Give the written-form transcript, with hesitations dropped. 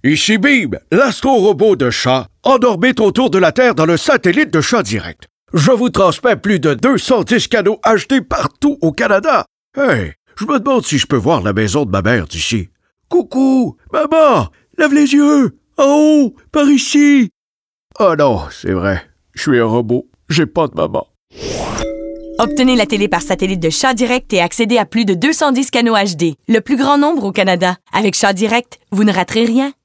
Ici Bim, l'astro-robot de chat, en orbite autour de la Terre dans le satellite de Chat Direct. Je vous transmets plus de 210 canaux HD partout au Canada. Hey, je me demande si je peux voir la maison de ma mère d'ici. Coucou, maman, lève les yeux, en haut, par ici. Oh non, c'est vrai, je suis un robot, j'ai pas de maman. Obtenez la télé par satellite de Chat Direct et accédez à plus de 210 canaux HD, le plus grand nombre au Canada. Avec Chat Direct, vous ne raterez rien.